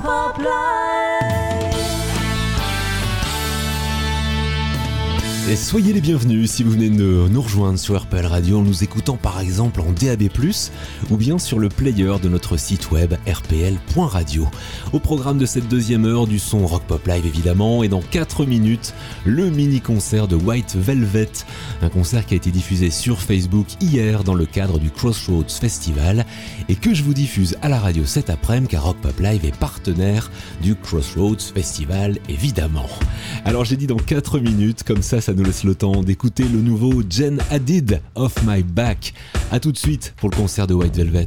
Pop Live. Et soyez les bienvenus si vous venez de nous rejoindre sur RPL Radio en nous écoutant par exemple en DAB+, ou bien sur le player de notre site web rpl.radio. Au programme de cette deuxième heure, du son Rock Pop Live évidemment, et dans 4 minutes, le mini-concert de White Velvet, un concert qui a été diffusé sur Facebook hier dans le cadre du Crossroads Festival, et que je vous diffuse à la radio cet après-midi car Rock Pop Live est partenaire du Crossroads Festival évidemment. Alors j'ai dit dans 4 minutes, comme ça nous laisse le temps d'écouter le nouveau Jen Hadid, Off My Back. A tout de suite pour le concert de White Velvet.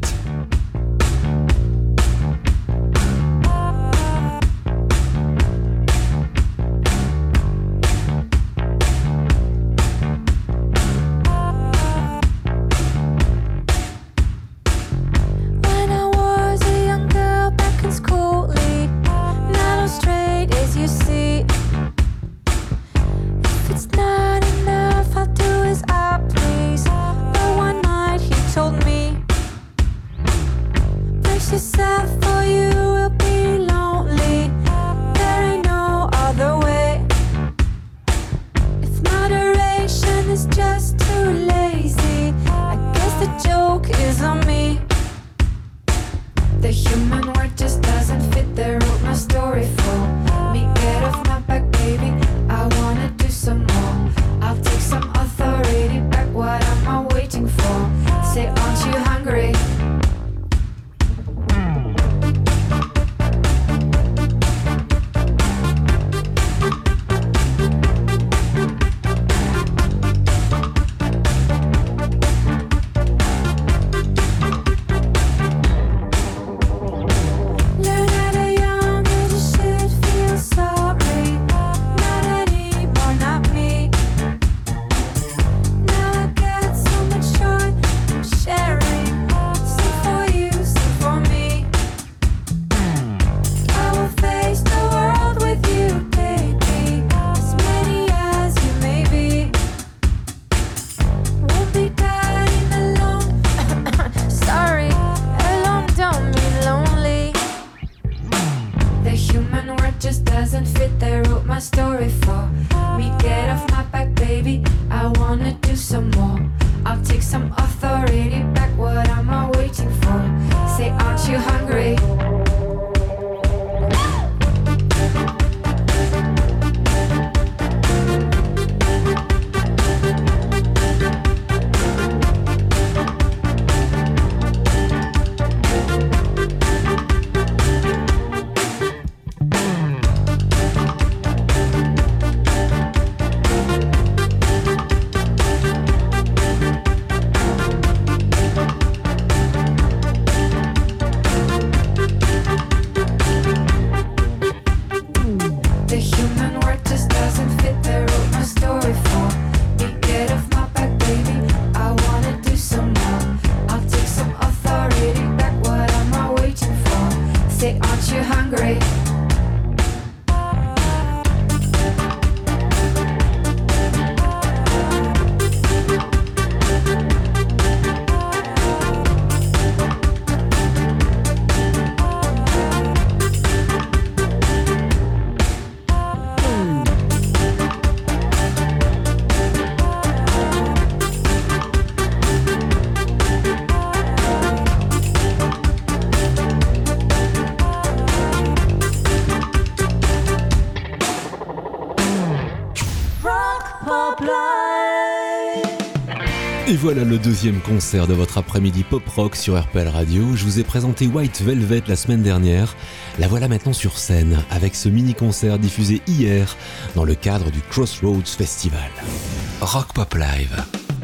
Et voilà le deuxième concert de votre après-midi pop-rock sur RPL Radio. Je vous ai présenté White Velvet la semaine dernière. La voilà maintenant sur scène avec ce mini-concert diffusé hier dans le cadre du Crossroads Festival. Rock Pop Live.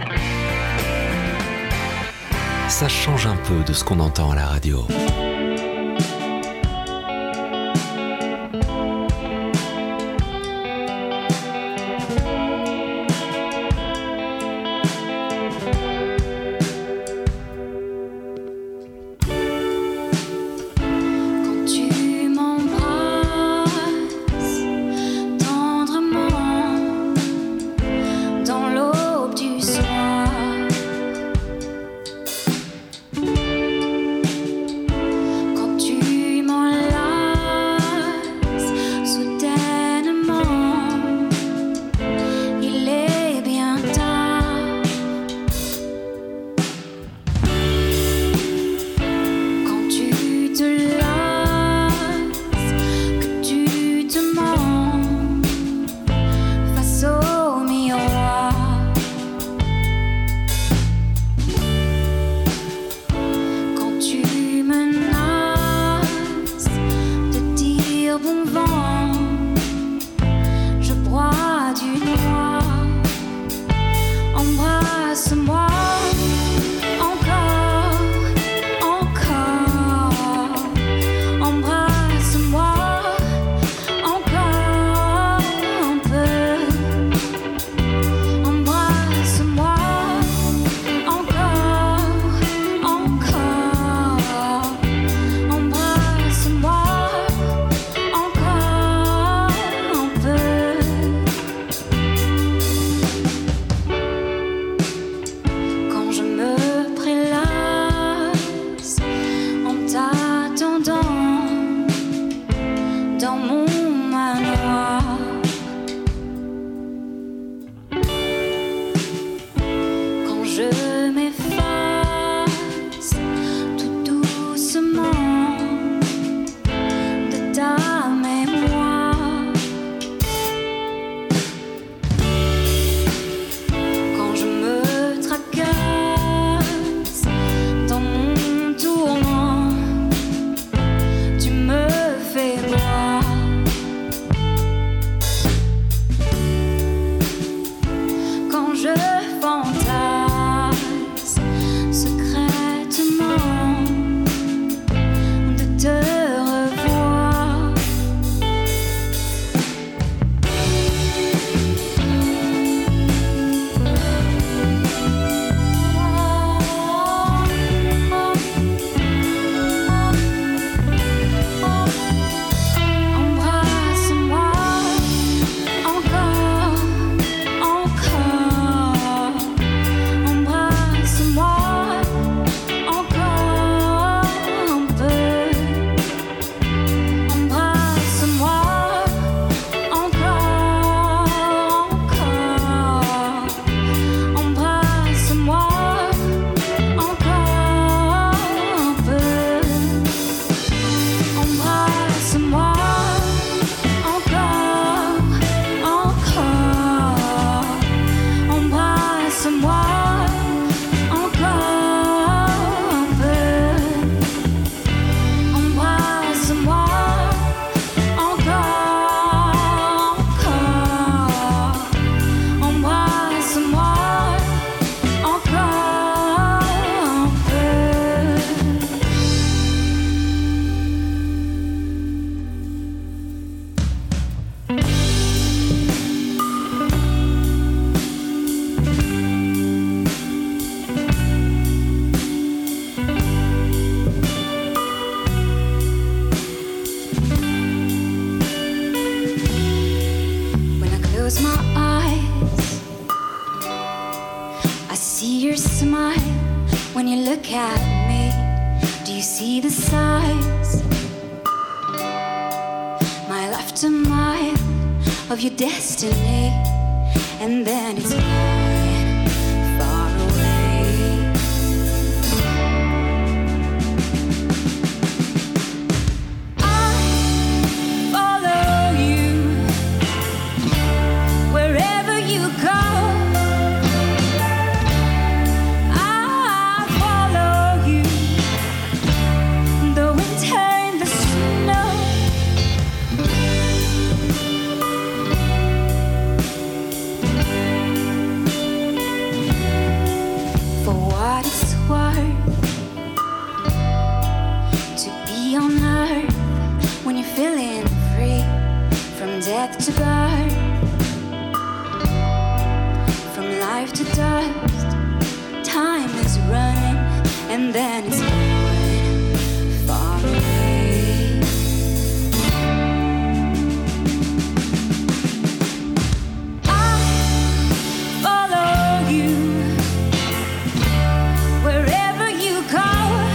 Ça change un peu de ce qu'on entend à la radio. Soir. When you look at me, do you see the signs? Mile after mile of your destiny, and then it's gone far away. I follow you wherever you go. Feeling free from death to birth, from life to dust. Time is running, and then it's going far away. I follow you wherever you go.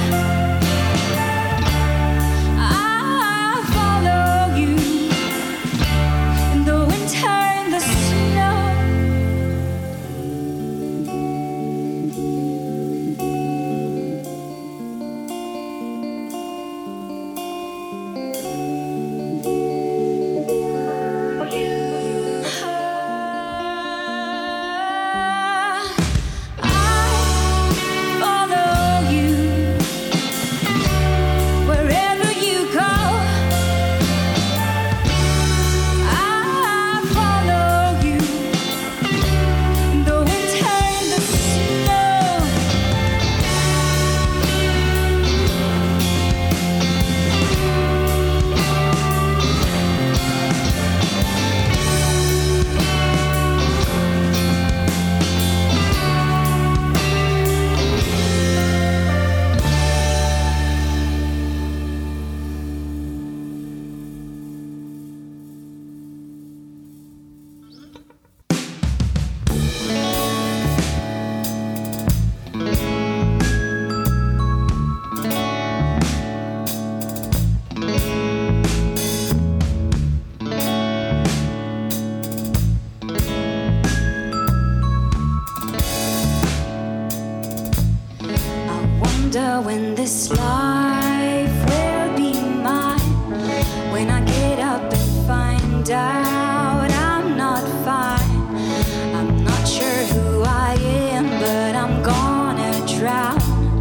When this life will be mine, when I get up and find out I'm not fine. I'm not sure who I am, but I'm gonna drown.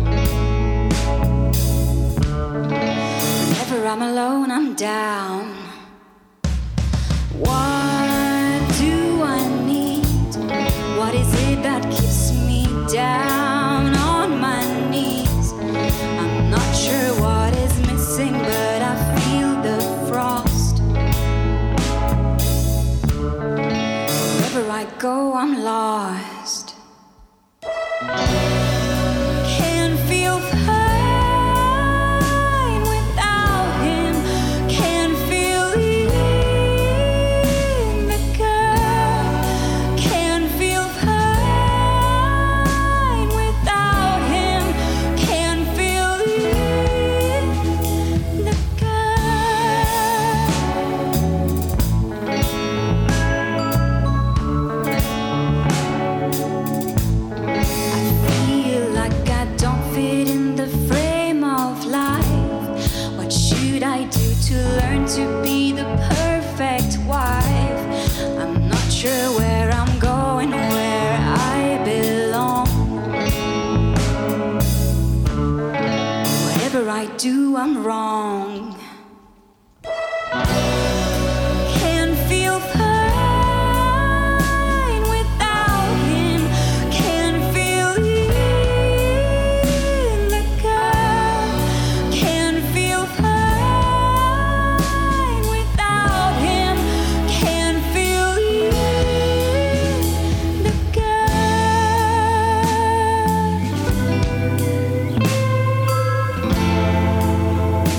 Whenever I'm alone, I'm down. What do I need? What is it that keeps me down on my knees? I'm not sure what is missing, but I feel the frost. Wherever I go, I'm lost. Can't feel fine without him. Can't feel in the girl. Can't feel fine without him. Can't feel in the I feel like I don't fit in the frame of life. What should I do to learn to be the perfect wife? I'm not sure where I'm going, where I belong. Whatever I do, I'm wrong. Can't feel fine without him. Can't feel in the girl. Can't feel fine without him. Can't feel in the girl.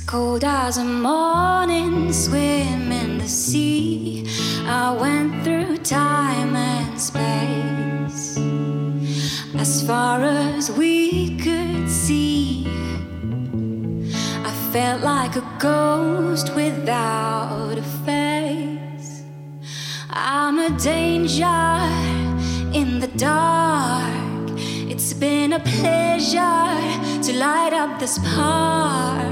Cold as a morning swim in the sea. I went through time and space. As far as we could see, I felt like a ghost without a face. I'm a danger in the dark. It's been a pleasure to light up this park.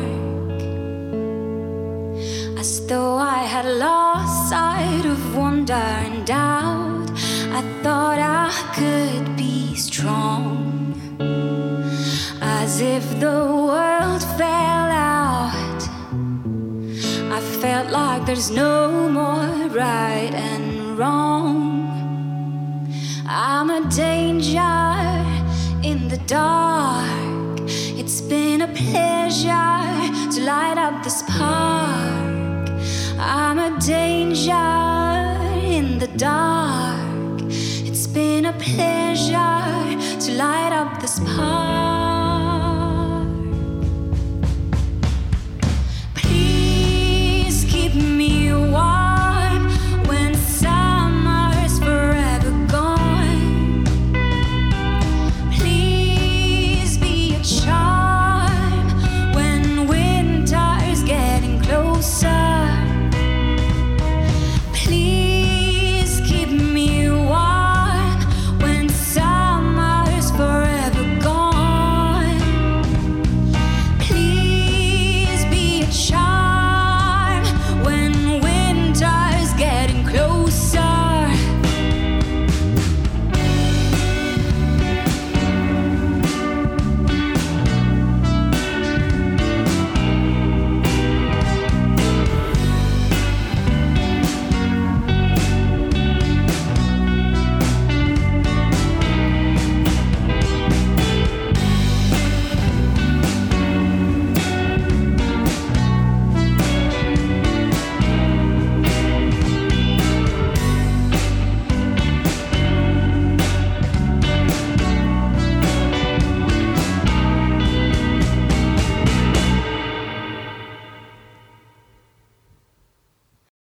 As though I had lost sight of wonder and doubt, I thought I could be strong. As if the world fell out, I felt like there's no more right and wrong. I'm a danger in the dark. It's been a pleasure to light up this park. I'm a danger in the dark. It's been a pleasure to light up this park.